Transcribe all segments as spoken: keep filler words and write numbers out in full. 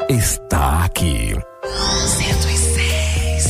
está aqui. cento e seis.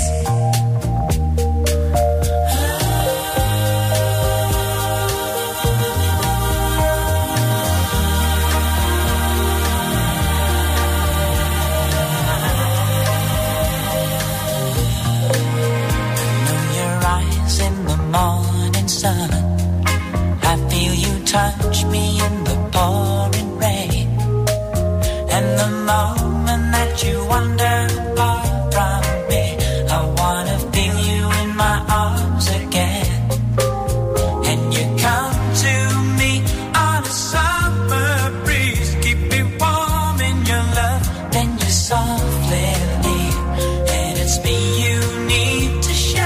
Morning sun, I feel you touch me in the pouring rain, and the moment that you wander far from me, I wanna feel you in my arms again, and you come to me on a summer breeze, keep me warm in your love, then you softly leave, and it's me you need to show.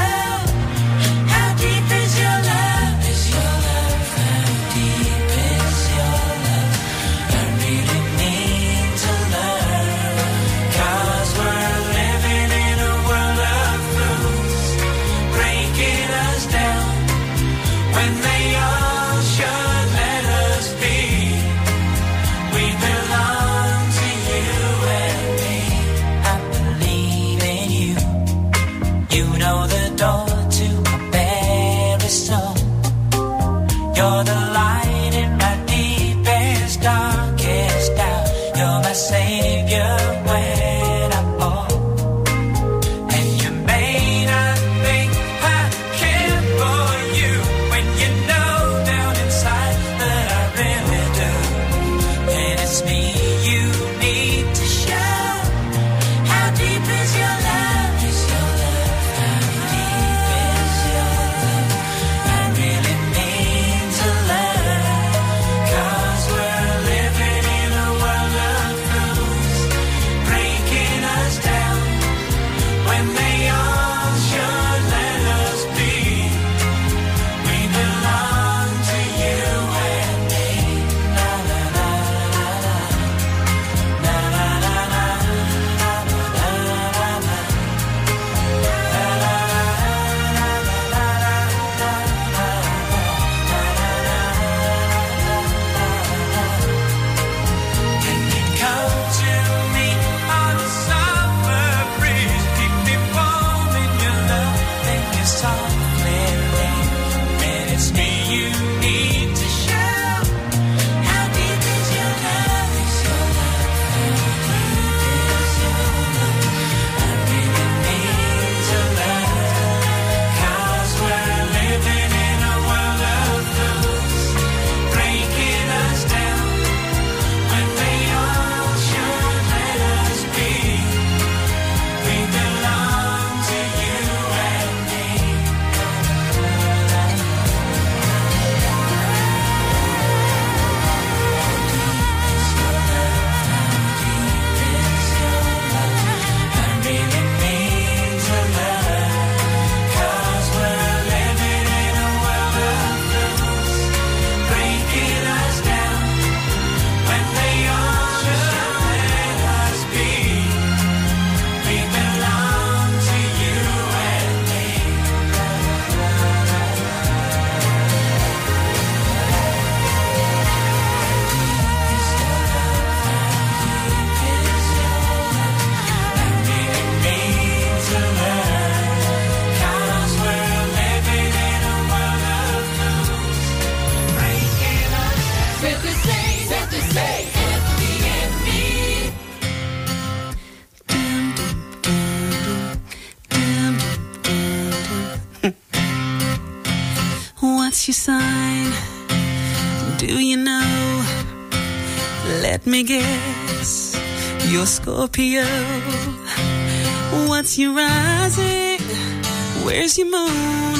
You're the light in my deepest, darkest doubt. You're my savior when I fall. And you may not think I care for you when you know down inside that I really do. And it's me you need to show. How deep is your love? Is your love? How deep is your love? I really mean to love, 'cause we're living in a world of fools, breaking us down when they all should let us be. We belong to you and me. Na na na na na, na na na na, na na na na, na na Can you come to me on a summer breeze, keep me warm in your love, then you softly leave, and it's me you need to show. How deep is your love? Is your love? How deep is your love? I really need to love, 'cause we're living in a world of fools, breaking us down when they all should let us be. We belong to you and me. I really need to love, 'cause we're living in a world of fools, breaking us down when they all should let us be. We belong to you and me. I really need to love, 'cause we're living in a world of fools, breaking us down. cento e seis, cento e seis, F M I. What's your sign? Do you know? Let me guess. You're Scorpio. What's your rising? Where's your moon?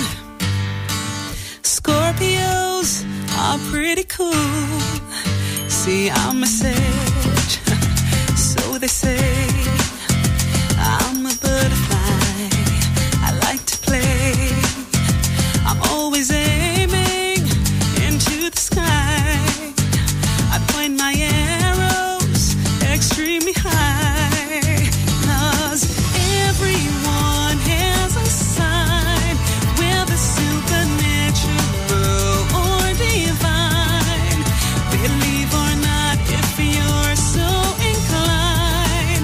Scorpios are pretty cool. See, I'm a sage, so they say. I'm a butterfly, I like to play. I'm always aiming into the sky. I point my arrows extremely high, 'cause everyone has a sign, whether supernatural or divine. Believe or not, if you're so inclined.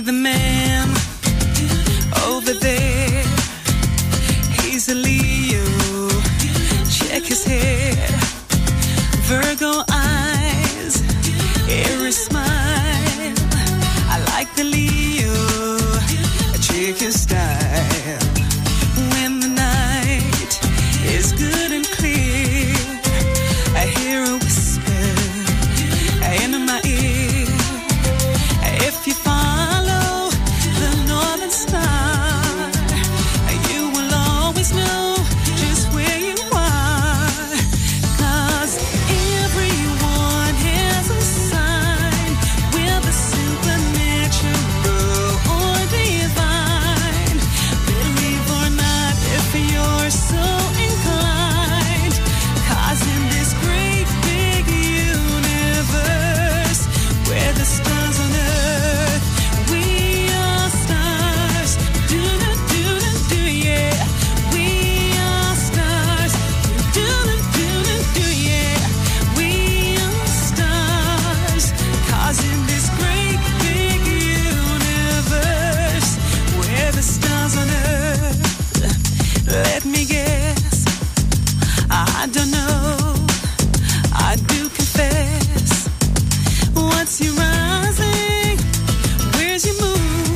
the man over there. He's a Leo. Check his hair. Virgo eyes. Aries smile. I like the Leo. Check his style. When the night is good and clear, I hear a whisper in my ear. If you follow the northern star, you will always know just where you are. 'Cause everyone has a sign with a supernatural or divine. Believe or not, if you're so inclined. 'Cause in this great big universe, where the stars on earth, we are stars. Do do do do yeah, we are stars. Do do do do yeah, we are stars. 'Cause in this great big universe, where the stars on earth, let me guess, I don't know, I do confess. What's your rising? Where's your moon?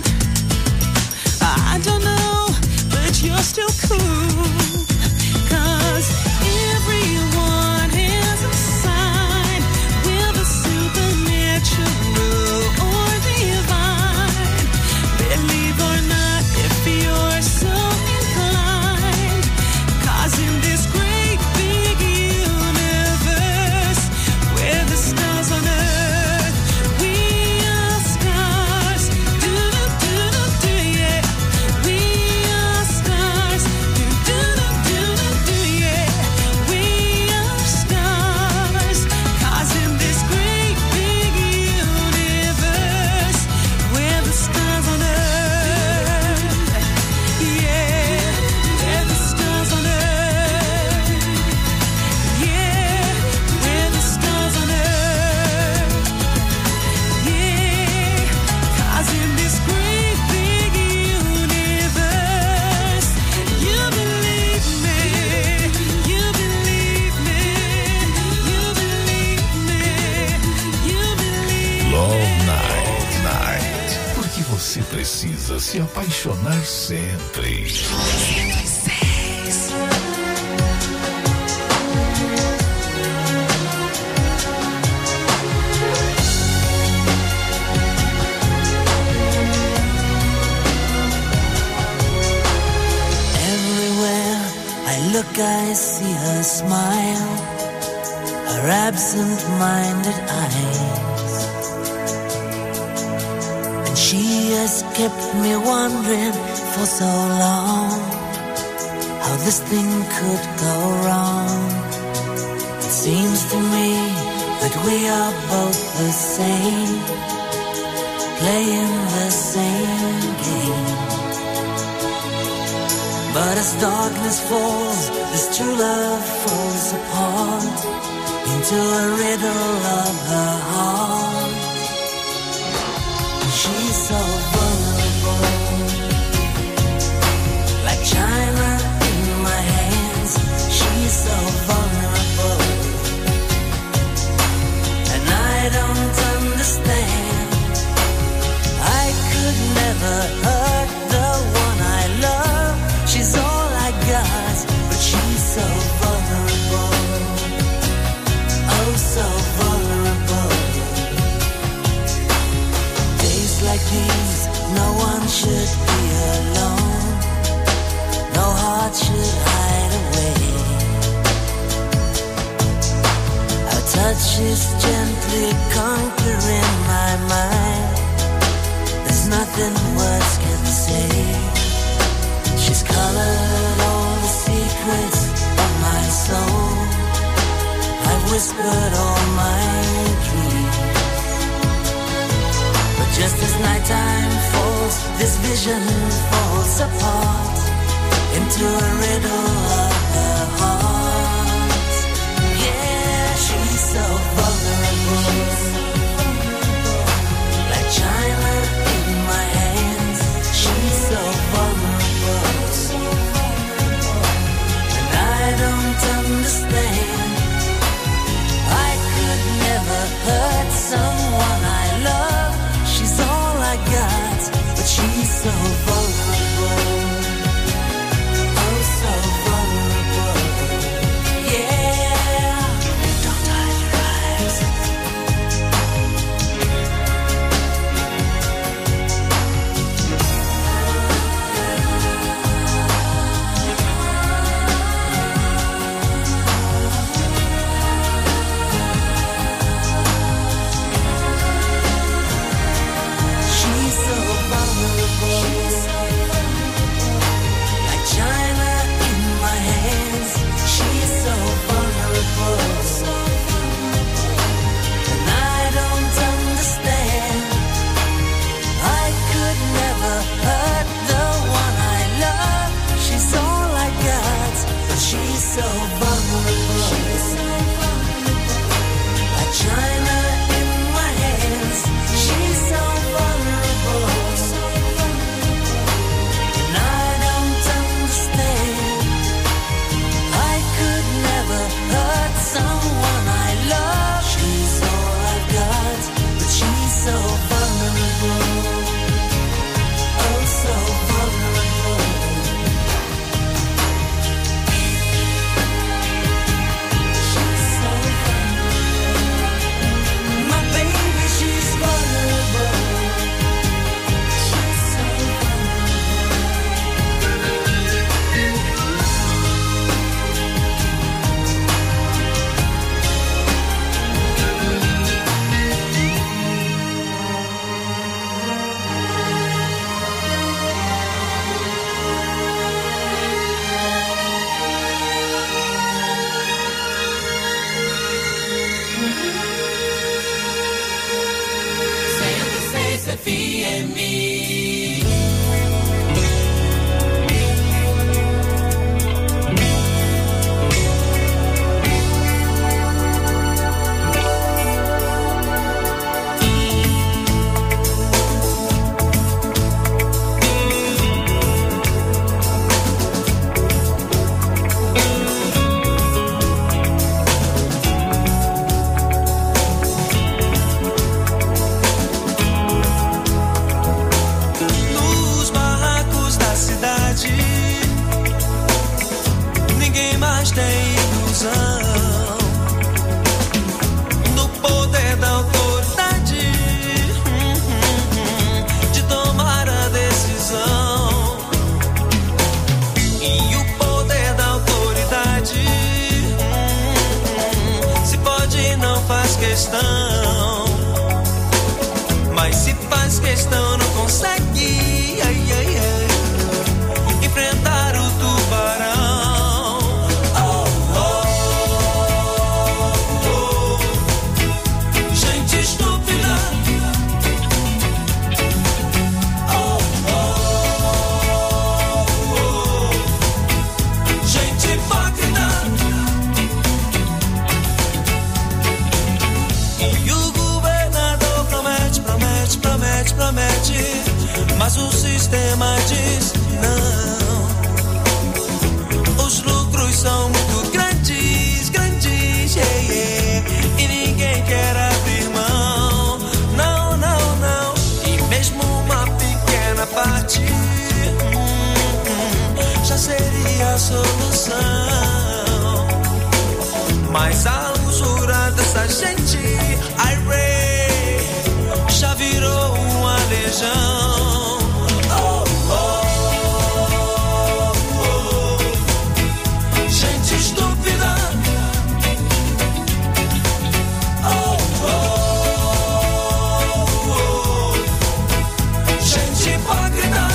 I don't know, but you're still cool. 'Cause everyone has a sign with a supernatural or divine. Believe or not, if you're so inclined. 'Cause in this great big universe, where the stars on earth, we are stars. Do do do do yeah, we are stars. Do do do do yeah, we are stars. 'Cause in this great big universe, where the stars on earth, yeah, where the stars on earth, yeah, where the stars on earth, yeah. 'Cause in this great big universe, you believe me, you believe me, you believe me, you believe me. Love Night, Night. Porque você precisa se apaixonar sempre. Everywhere I look, I see her smile, her absent-minded eyes. And she has kept me wondering for so long how this thing could go wrong. It seems to me that we are both the same, playing the same game. But as darkness falls, this true love falls apart into a riddle of her heart. She's so vulnerable, like china in my hands. She's so vulnerable, and I don't understand. I could never hurt the one I love. She's all I got, but she's so vulnerable. Oh, so vulnerable. Days like these, no one should be alone. No heart should hide away. Her touch is gently conquering my mind. There's nothing words can say. She's colored all the secrets of my soul. I've whispered all my dreams. But just as nighttime falls, this vision falls apart into a riddle of her heart. Yeah, she's so vulnerable, like china in so vulnerable. She's so vulnerable. Like China in my hands. She's so vulnerable. And I don't understand. I could never hurt someone I love. She's all I've got, but she's so vulnerable. Oh, so vulnerable. She's so vulnerable. My baby, she's vulnerable. She's so cento e seis F M. Nos barracos da cidade, ninguém mais tem ilusão. No poder da autoridade, hum, hum, hum, de tomar a decisão. E o poder da autoridade, hum, hum, se pode não faz questão. Mas se faz questão, não consegue ai, ai, ai, enfrentar o tubarão. Oh, oh, oh. Gente estúpida. Oh, oh, oh. Gente hipócrita. E o governador promete, promete, promete, promete, mas o sistema diz não. Os lucros são muito grandes, grandes, yeah, yeah, e ninguém quer abrir mão. Não, não, não. E mesmo uma pequena parte, hum, hum, já seria a solução. Mas a usura dessa gente, ai, Ray, já virou uma legião. Oh, oh, oh. Gente estúpida. Oh, oh, oh. Gente hipócrita.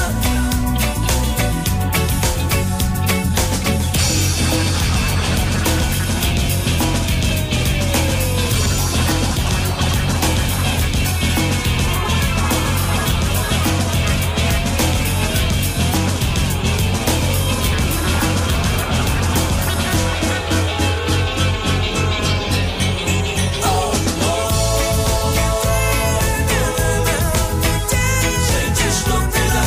Gente estúpida.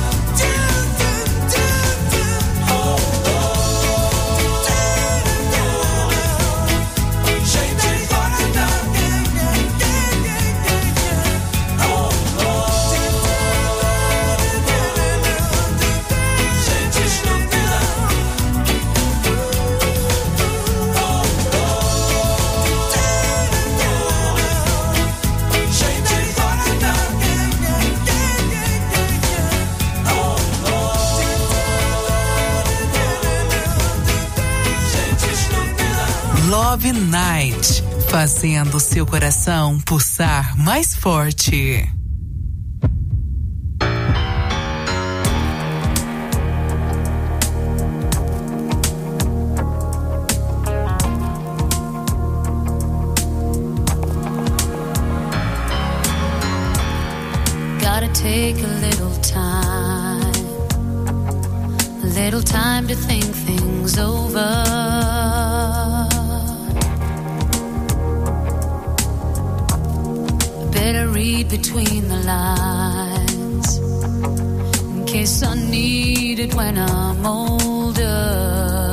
Oh, oh. Gente hipócrita. Oh, oh. Gente estúpida. Oh, oh. Gente hipócrita. Oh, oh. Gente estúpida. Love Night, fazendo seu coração pulsar mais forte. Gotta take a little time. little time to think things over. Better read between the lines in case I need it when I'm older.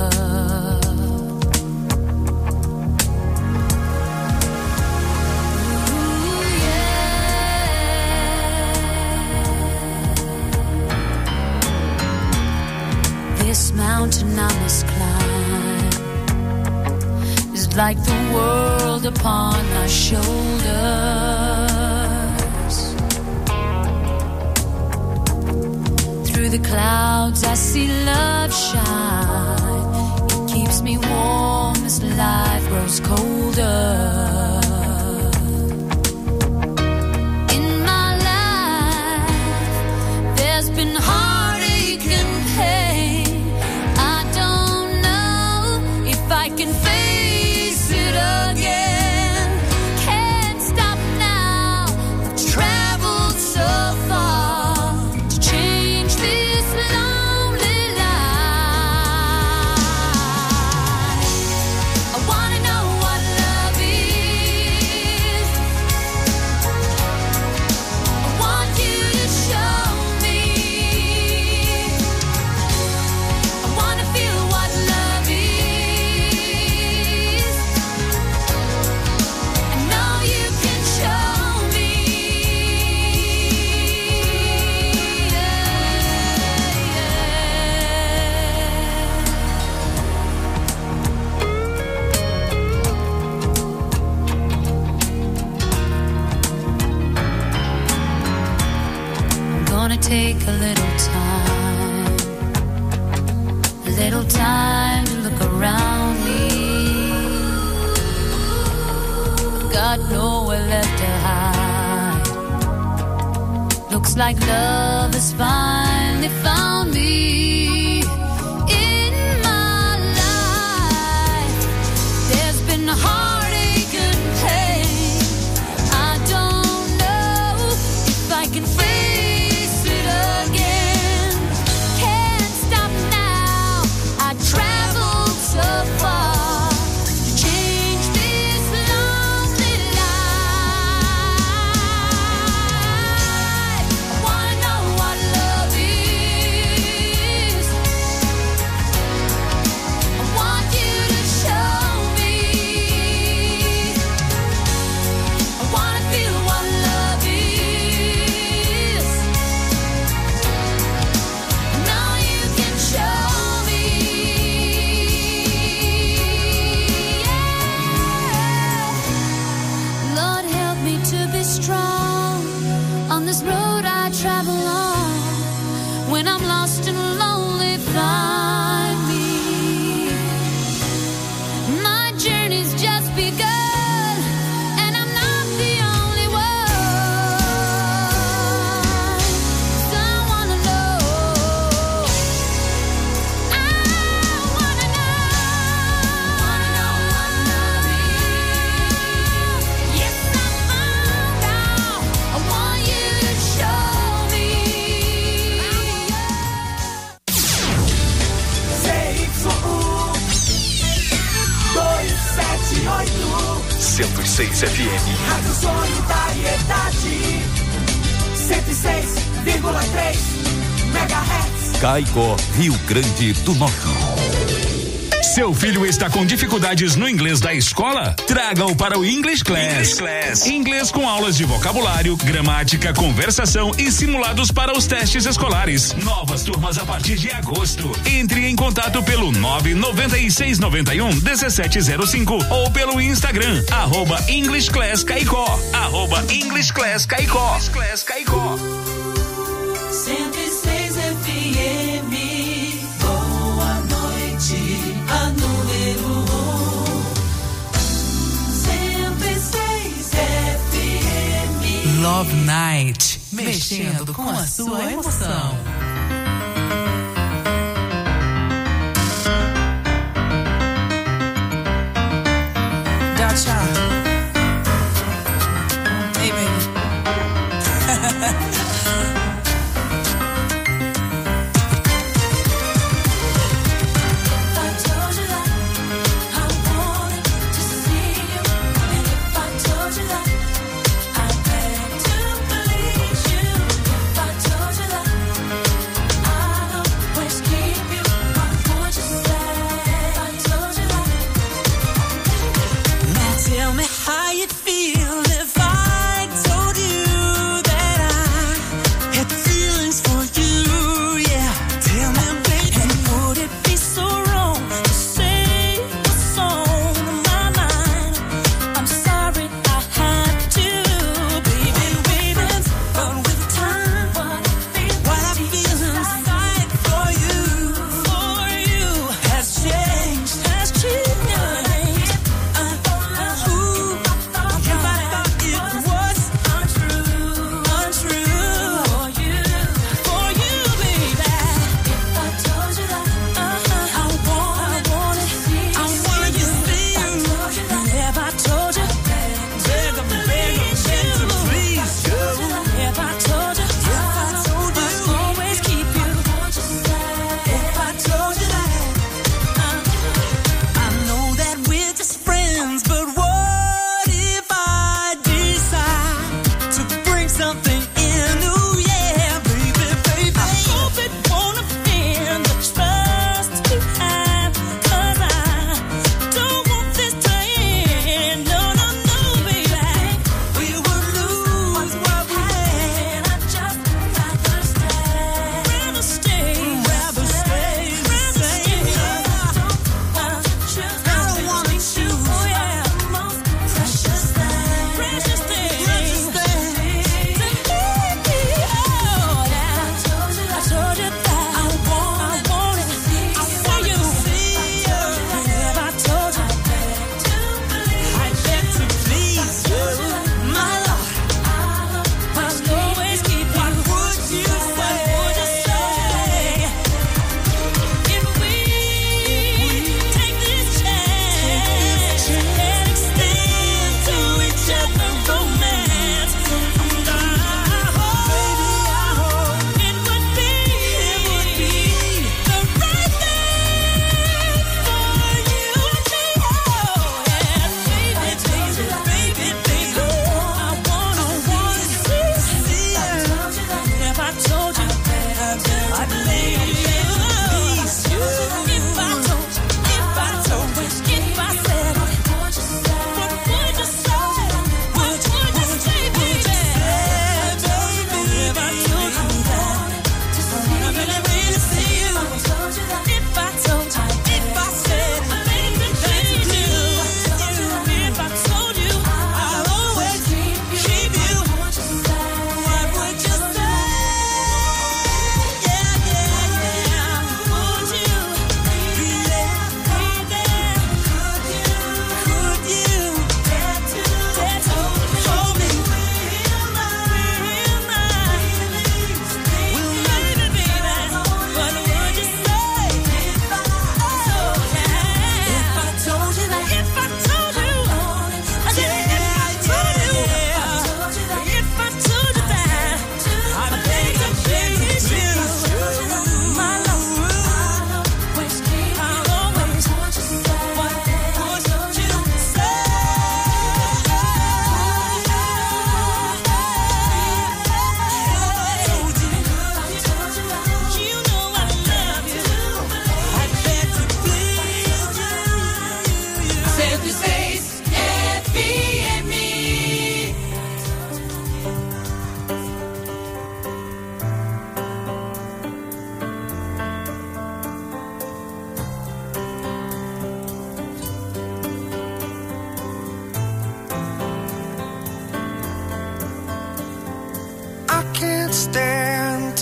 This mountain I must climb is like the world upon my shoulders. Through the clouds I see love shine. It keeps me warm as life grows colder. In my life there's been heartache and pain. I can face it again. Can't stop now. I've traveled so far to change this lonely life. I wanna know what love is. I want you to show me. I wanna feel what love is. Take a little time, a little time to look around me. I've got nowhere left to hide. Looks like love has finally found me. In my life, there's been heartache and pain. I don't know if I can face so far to change this lonely life. I wanna know what love is. I want you to show me. I wanna feel what love is. Now you can show me. To be strong on this road I travel on. When I'm lost and lonely, find me. My journey's just begun, and I'm not the only one. So I wanna know, I wanna know, wanna know what love is. Yes, I want you to show me. Z Y U dois sete oito cento e seis F M. Rádio Solidariedade cento e seis vírgula três megahertz. Caicó, Rio Grande do Norte. Seu filho está com dificuldades no inglês da escola? Traga-o para o English Class. English Class. Inglês com aulas de vocabulário, gramática, conversação e simulados para os testes escolares. Novas turmas a partir de agosto. Entre em contato pelo nove nove seis nove um um sete zero cinco ou pelo Instagram, arroba English Class Caicó. Arroba English Class Caicó. English Class Caicó. cento e seis F M. Boa noite. A número um, cento e seis F M. Love Night, mexendo com a sua emoção. Dacha. Hey, baby.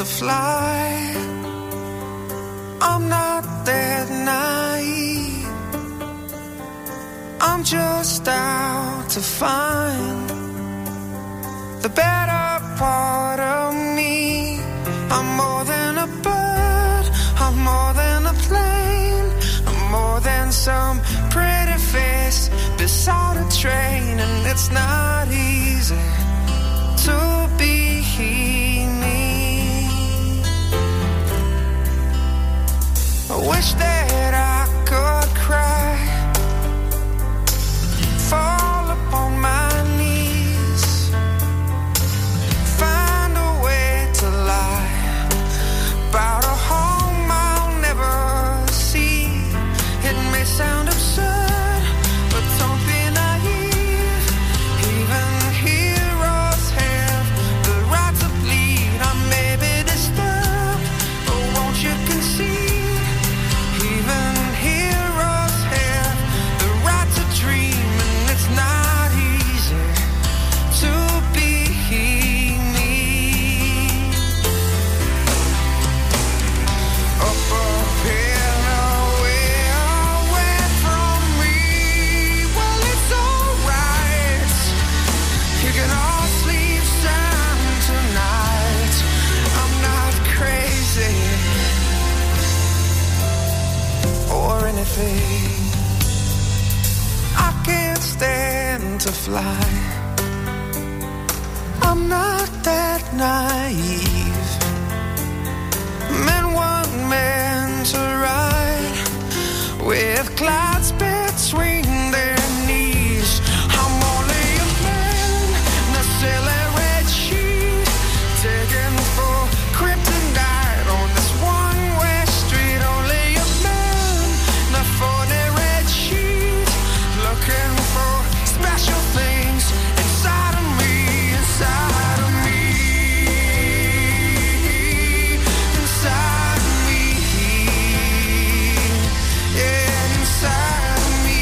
fly. I'm not that naive. I'm just out to find the better part of me. I'm more than a bird, I'm more than a plane, I'm more than some pretty face beside a train. And it's not easy to be me. I wish that I could cry, fall upon my knees, find a way to lie about a home I'll never see. It may sound absurd, but don't be naive. Even heroes have the right to bleed. I may be disturbed, but won't you concede? Even heroes have the right to dream, and it's not easy to be me. Up and away, away from me. Well, it's alright. You can all sleep sound tonight. I'm not crazy or anything. I can't stand to fly. I'm not that naive. Men want men to ride with clouds between their knees. I'm only a man in a silly red sheet, taken for kryptonite on this one-way street. Only a man in a phony red sheet, looking for special things inside of me, inside of me, inside of me, yeah, inside of me,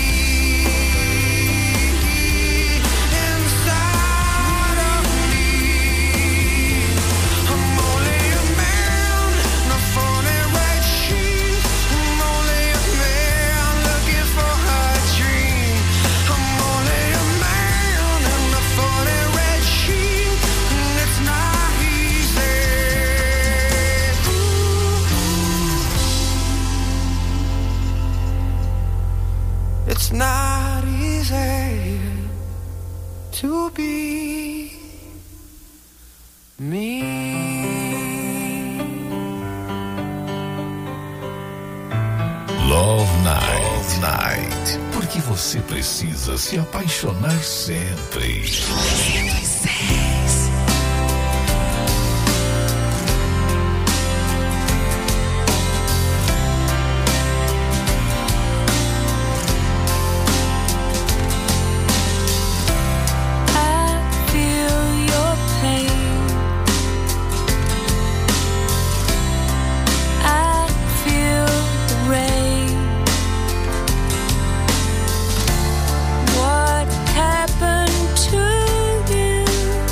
inside of me. I'm only a man in a phony red sheet. I'm only a man looking for a dream. I'm only a man in a phony red sheet, and it's not easy. It's not easy to be me. Love Night. Love Night. Porque você precisa se apaixonar sempre. I feel your pain. I feel the rain. What happened to you?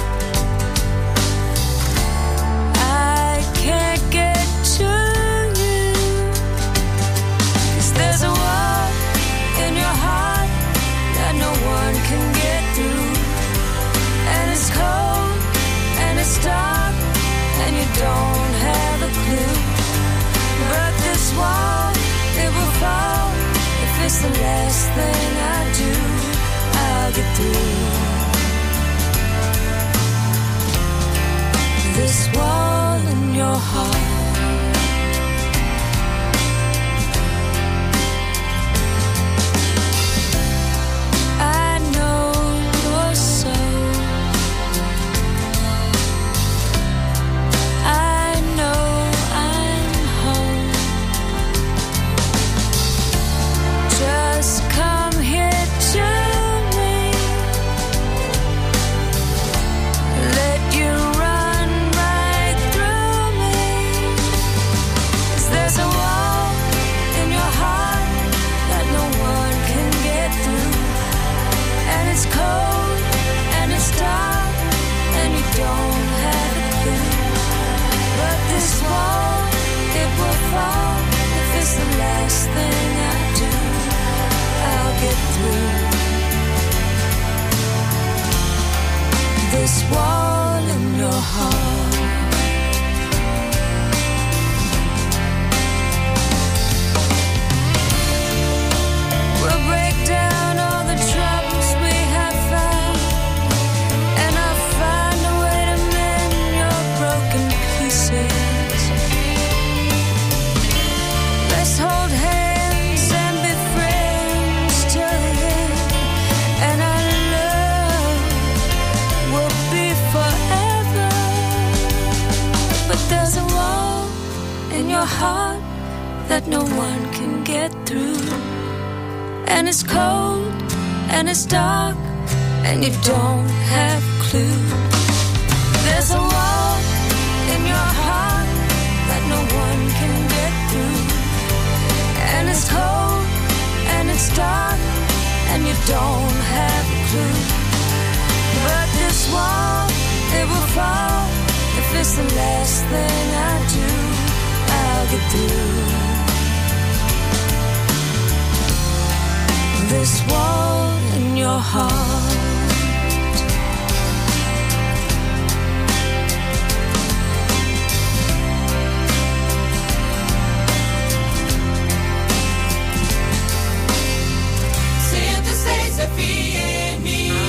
I can't get to you. 'Cause there's a wall in your heart that no one can get through. And it's cold and it's dark and you don't have a clue. But this wall, it will fall. If it's the last thing I do, I'll get through. This wall in your heart. I know you're so. I know I'm home. Just come here to me. Let you run right through me. get through. And it's cold, and it's dark, and you don't have a clue. There's a wall in your heart that no one can get through. And it's cold, and it's dark, and you don't have a clue. But this wall, it will fall. If it's the last thing I do, I'll get through. This wall in your heart. cento e seis F M.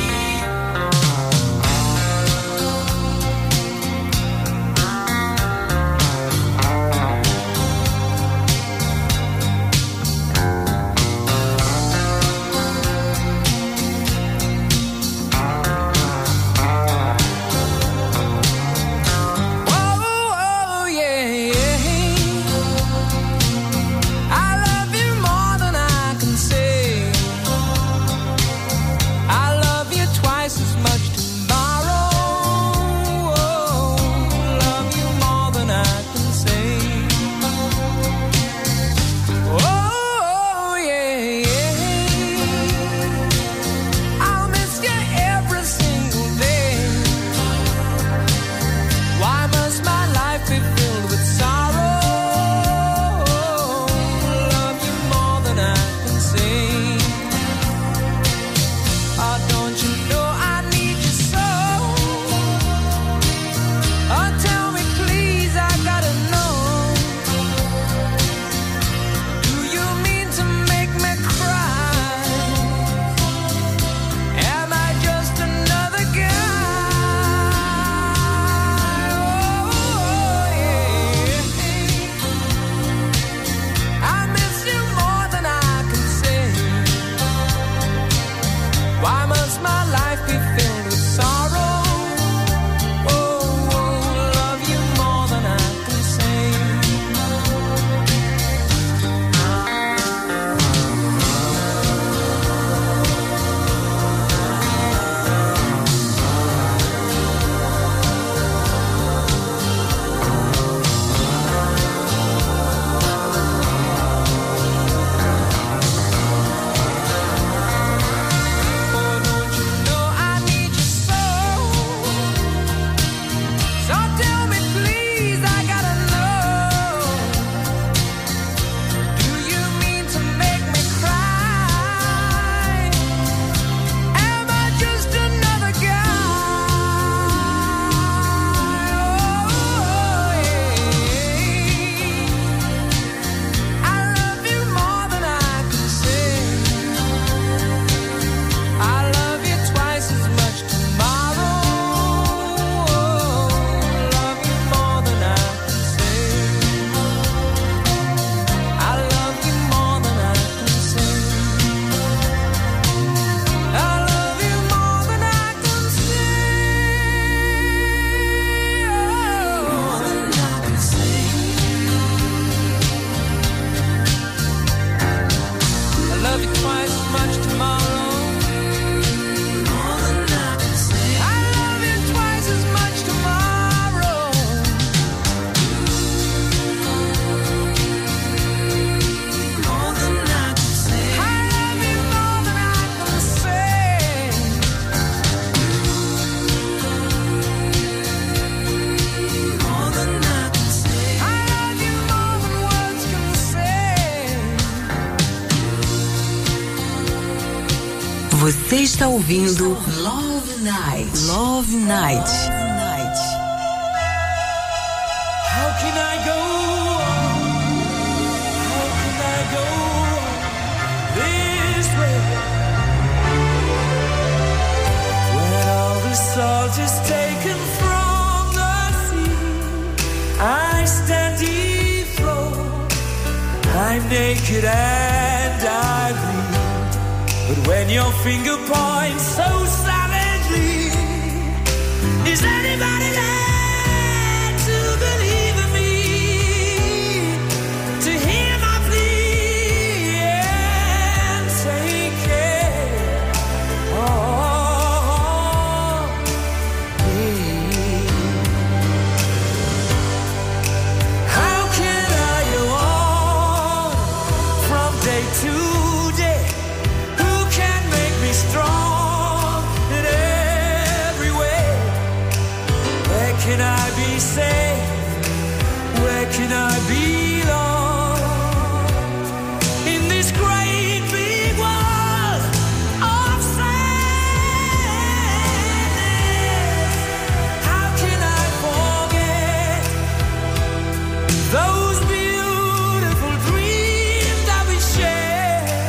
Você está ouvindo Love Night. Love Night. How can I go on? How can I go on this way? When all the salt is taken from the sea, I stand defloat. I'm naked and I bleed. But when your finger points so savagely, is anybody there to believe in me? To hear my plea? today? Who can make me strong in every way? Where can I be safe? Where can I belong? In this great big world of sadness, how can I forget those beautiful dreams that we shared?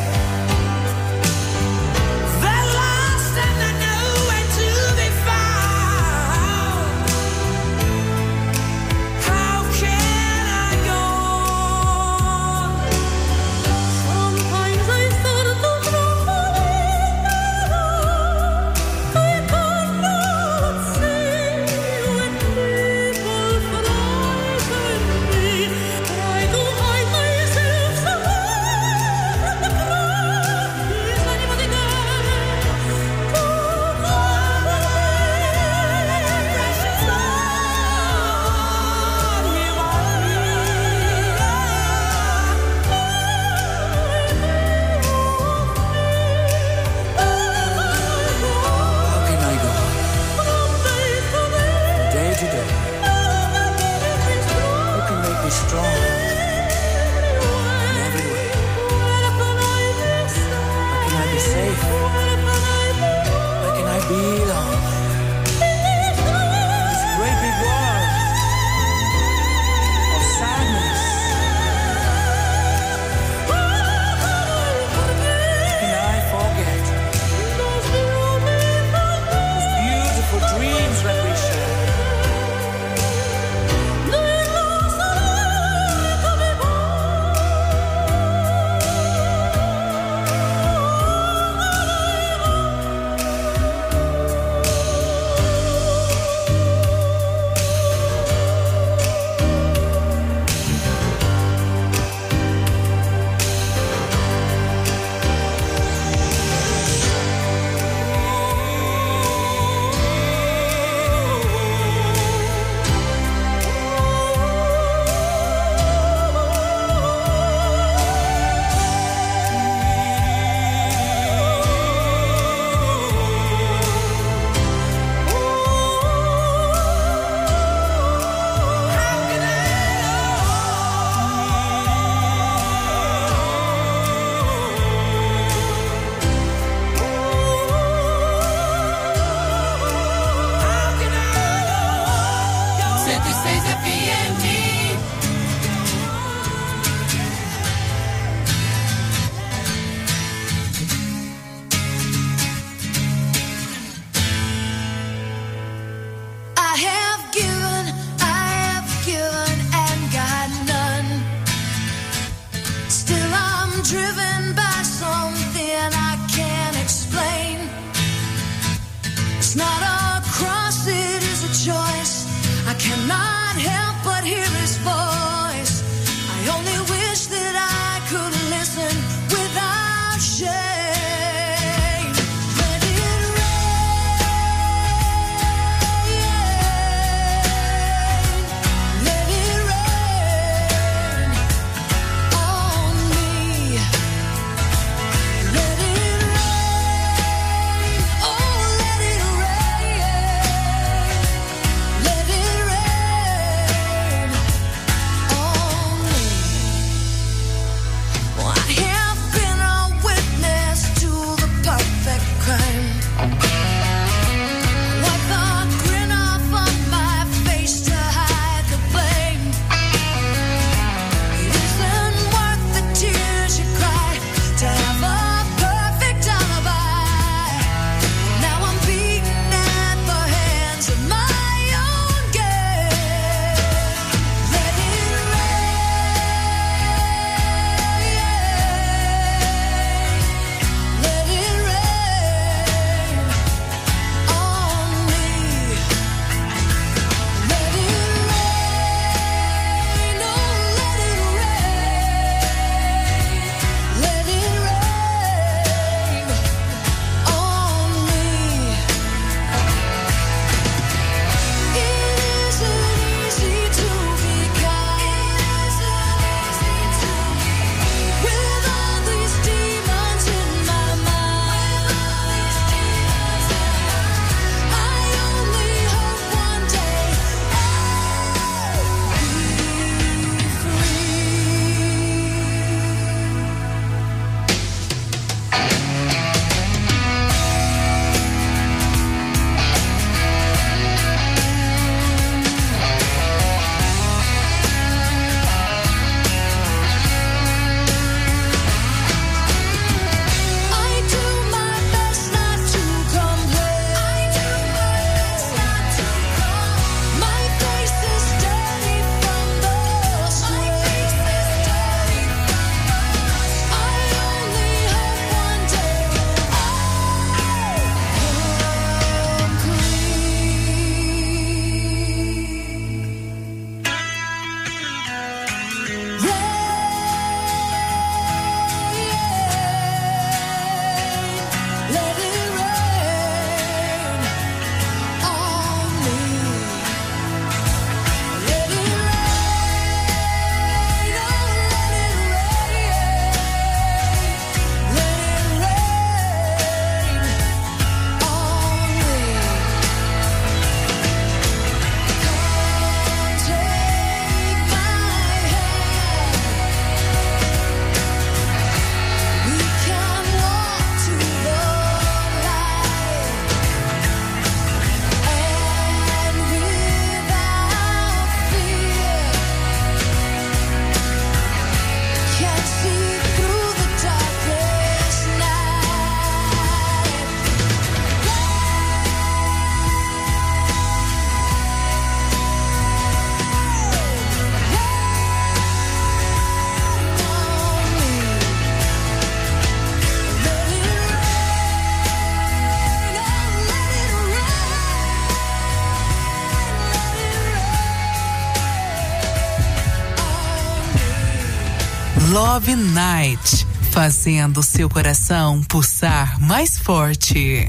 Love Night, fazendo seu coração pulsar mais forte.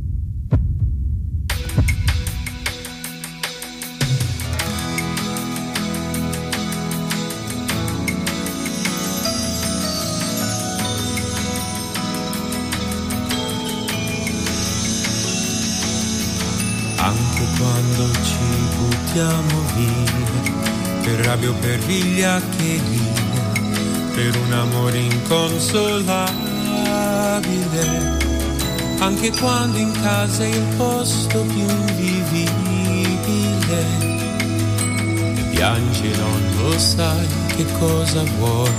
Anche quando ci buttiamo via, per rabbia o per vigliaccheria, per un amore inconsolabile, anche quando in casa è il posto più invivibile, e piangi non lo sai che cosa vuoi.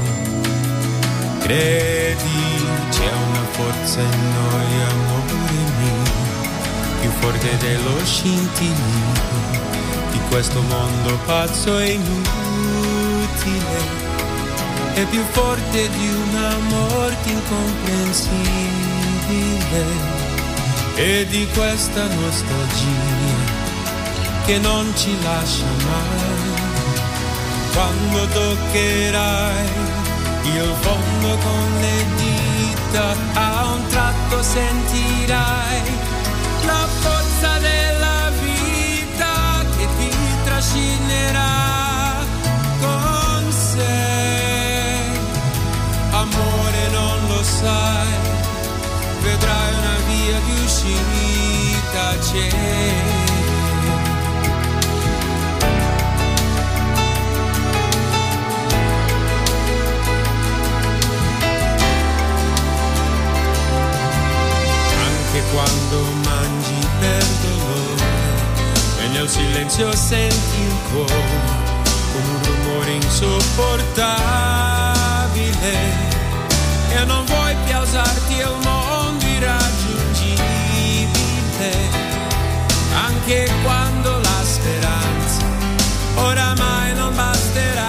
Credi, c'è una forza in noi, amore mio, più forte dello scintillio di questo mondo pazzo e inutile, è più forte di una morte incomprensibile, e di questa nostalgia che non ci lascia mai. Quando toccherai il fondo con le dita, a un tratto sentirai la forza della vita che ti trascinerà con sé. Amore, non lo sai, vedrai una via di uscita, c'è. Quando mangi per dolore e nel silenzio senti il cuore con un rumore insopportabile, e non vuoi più alzarti al mondo irraggiungibile, anche quando la speranza oramai non basterà.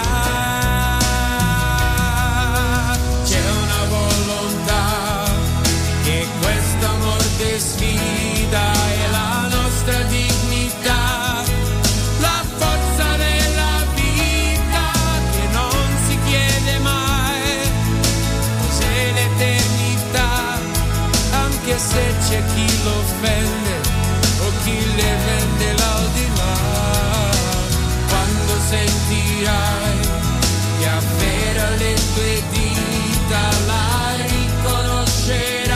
Sfida è la nostra dignità, la forza della vita che non si chiede mai, cos'è l'eternità, anche se c'è chi lo offende o chi le vende l'aldilà. Quando sentirai che afferra le tue dita, la riconoscerai.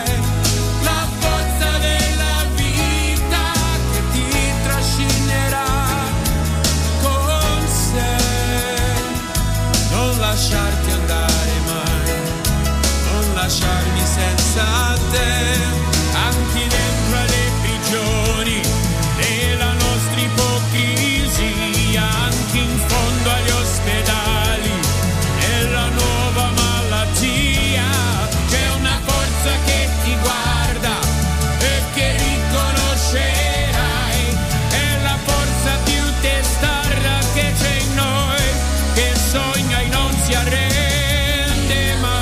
Lasciarti andare mai, non lasciarmi senza te, anche dentro alle prigioni della nostra ipocrisia, anche in fondo agli ospedali della nuova malattia, c'è una forza che ti guarda e che riconoscerai, è la forza più testarda che c'è in noi, che sogna e non si arrende mai.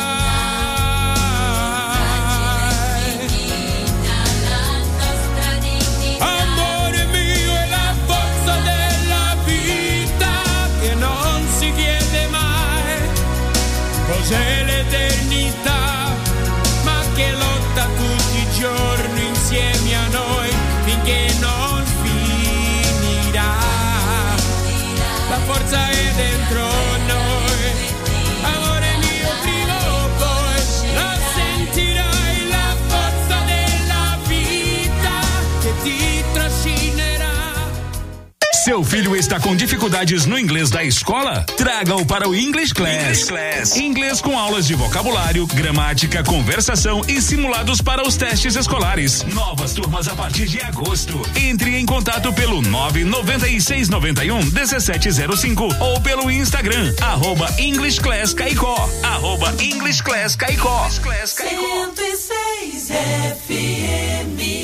Amore mio, è la forza della vita che non si chiede mai, cos'è l'eternità, ma che lotta tutti i giorni insieme a noi finché non finirà. La forza è dentro noi, amore mio, prima o poi la sentirai, la forza della vita che ti trascinerà. Seu filho está com dificuldades no inglês da escola? Traga-o para o English Class. Class. Inglês com aulas de vocabulário, gramática, conversação e simulados para os testes escolares. Novas turmas a partir de agosto. Entre em contato pelo nove nove seis nove um um sete zero cinco ou pelo Instagram, arroba English Class Caicó. Arroba English Class Caicó. cento e seis F M.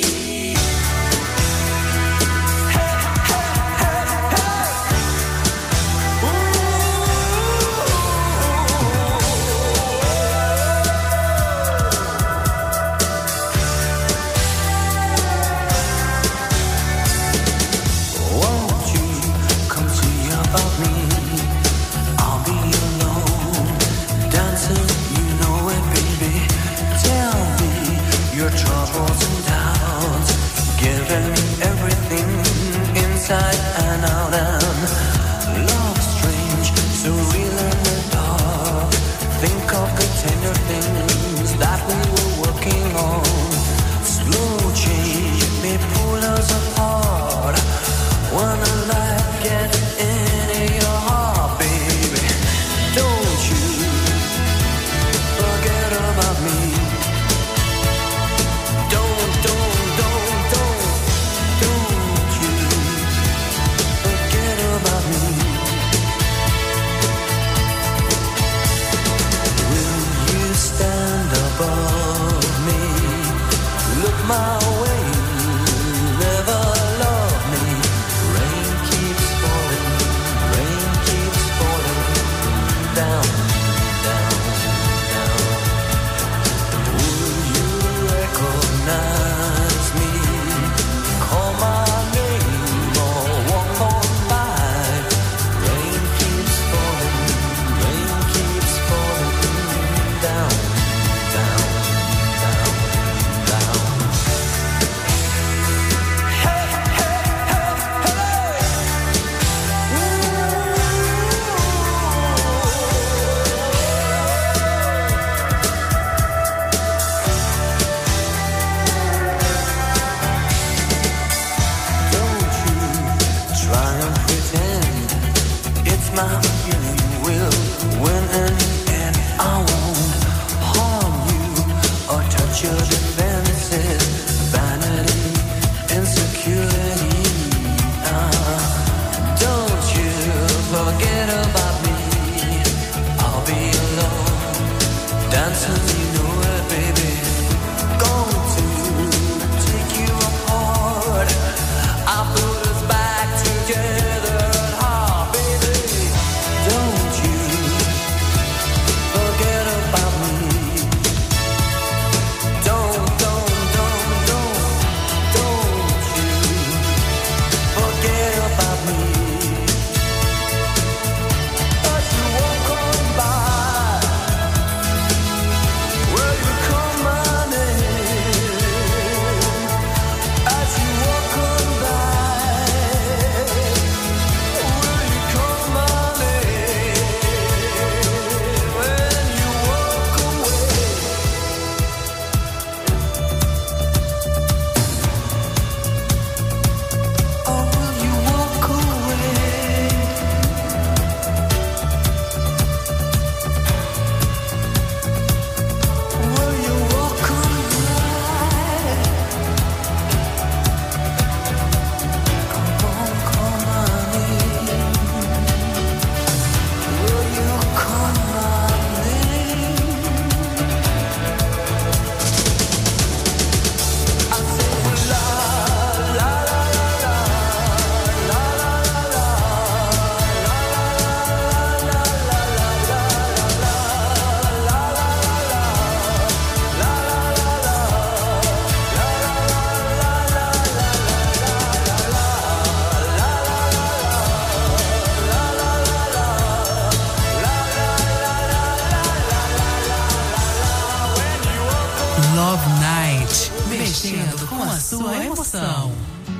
Love Night, mexendo com a sua emoção.